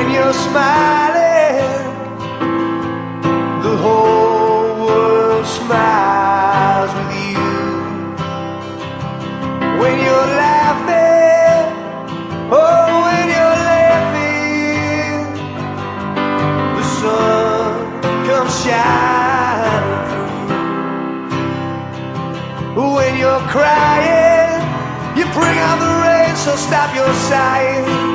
you're smiling, the whole world smiles with you. When you're laughing, oh, when you're laughing, the sun comes shining through. When you're crying, you bring out the rain, so stop your sighing.